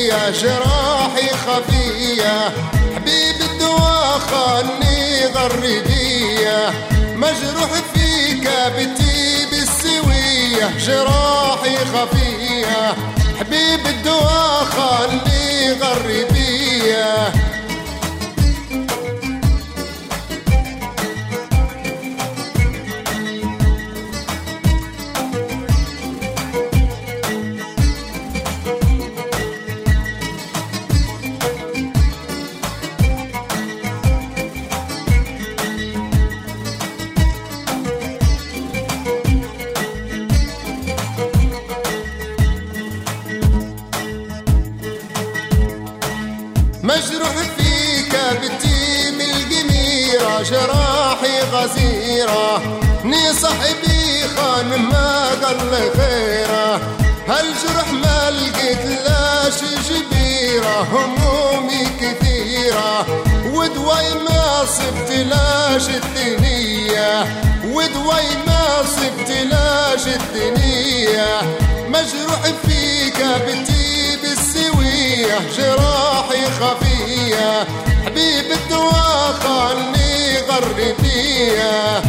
خفية جراحي خفية، حبيب الدوا خاني غردية، مجروح فيك بتي بالسوية جراحي خفية، حبيب الدوا خاني غردية. مجروح فيك بتيم القميرة جراحي غزيرة، ني صاحبي خان ما قال خيره، هالجرح ما لقيت لاش جبيرة، همومي كثيرة ودواي ما صبت لاش الدنيا، ودواي ما صبت لاش الدنيا، مجروح فيك بتي بالسوية جراحي خفية، حبيب الدوا خاني غردية.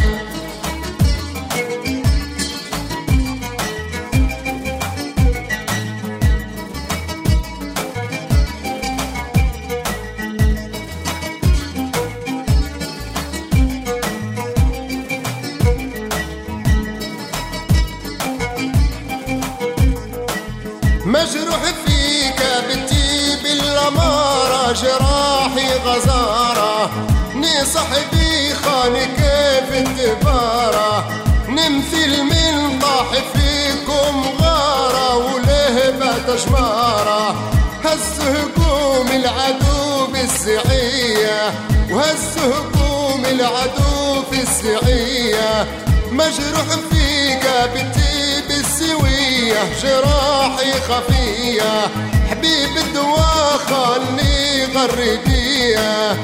مجروح فيك بتي بالأمارة جراحي غزارة، ني صاحبي خاني كيف الدبارة، نمثل من طاح فيكم غارة ولهبة جمارة، هز هجوم العدو بالسعية وهز هجوم العدو في السعية، مجروح فيك بتي بالسوية جراحي خفية، حبيب الدوا خاني غردية.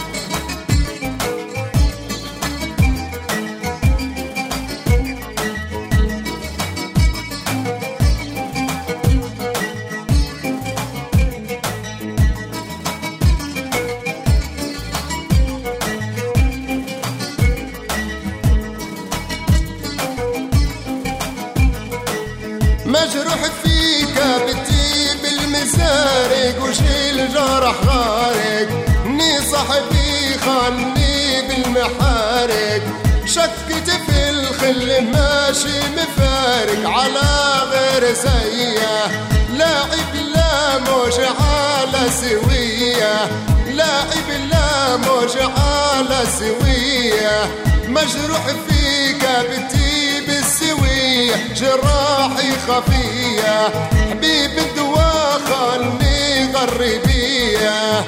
مجروح فيك بتي بالمسارق وشيل جرح غارق، ني صاحبي خاني بالمحارق، شكت في الخل ماشي مفارق على غير سية، لاعب لا موش على سوية، لاعب لا موش على سوية، مجروح فيك بتي بالسوية جراحي خفية، حبيب الدوا خاني غردية.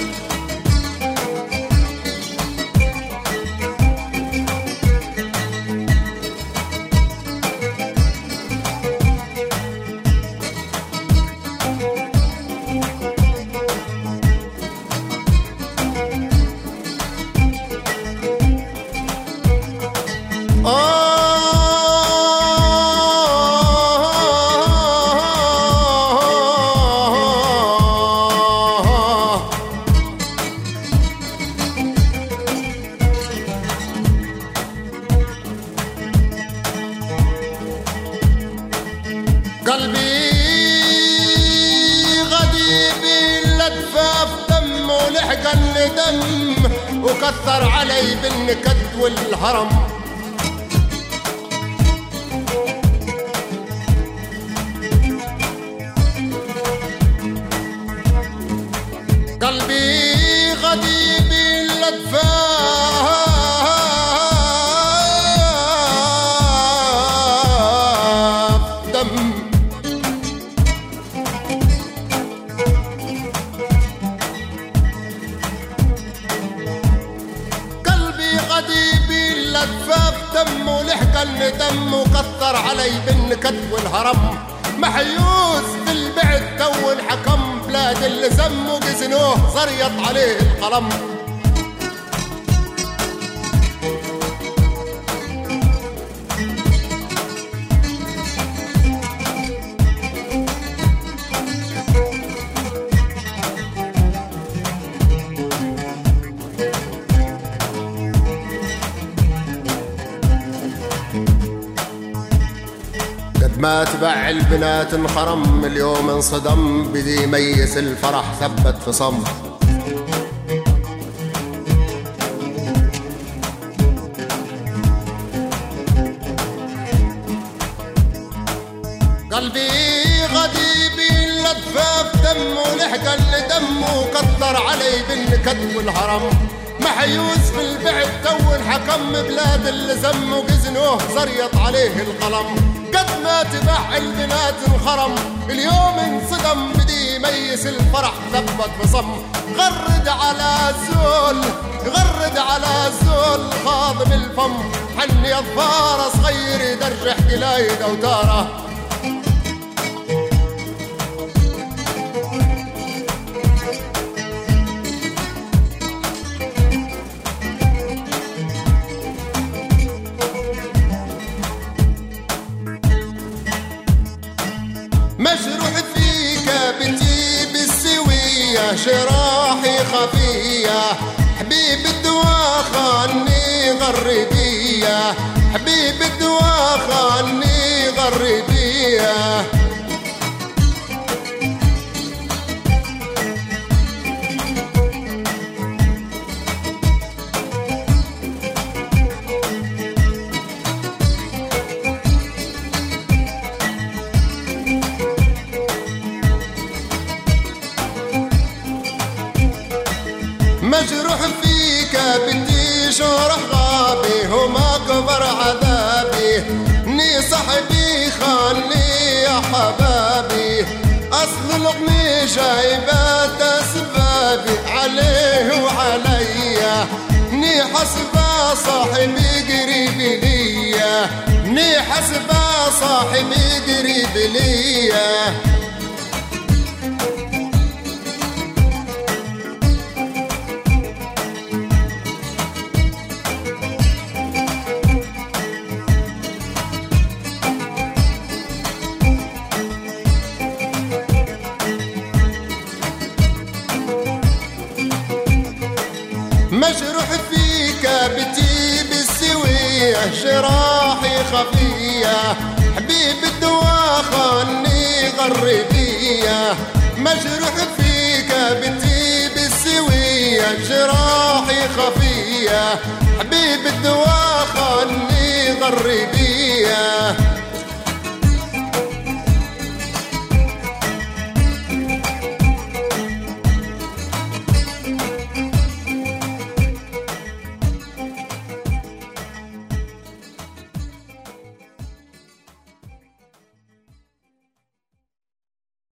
قلبي غديب اللدفة في دم ولحقن دم، وكثر علي بالنكد والهرم، قلبي غديب اللدفة في دم، لدفاف دم ولحقن دم، وكثر علي بالنكد والهرم، محيوس بالبعد تو انحكم، بلاد اللي سموا قزنوه زريط عليه القلم. ما تبع البنات انخرم، اليوم انصدم بدي ميس الفرح ثبت في صمت. قلبي غديبي لدفاف دمه لحق اللي دمه كتر علي بالنكد والهرم، محيوس في البعد تو انحكم، بلاد اللي زمه جزنوه زريط عليه القلم. قد ما تبع البنات انخرم، اليوم انصدم بدي ميس الفرح ثبت بصم. غرد على الزول غرد على الزول خاضم الفم، حني اظفار صغير يدرح قلايد اوتاره. مجروح فيك بتجيب السوية جراحي خفية، حبيب الدواء خاني غربية، حبيب الدواء خاني غربية. مجروح فيك بدي جرح غابي، هما كبر عذابي، ني صاحبي خاني يا حبابي، اصل الغني جايبات اسبابي عليه وعليا، ني حسبه صاحبي قريب ليا، ني حسبه صاحبي قريب ليا. مجروح فيك بتجيب السوية جراحي خفية، حبيب الدواء خاني غربية. مجروح فيك بتجيب السوية جراحي خفية، حبيب الدواء خاني غربية.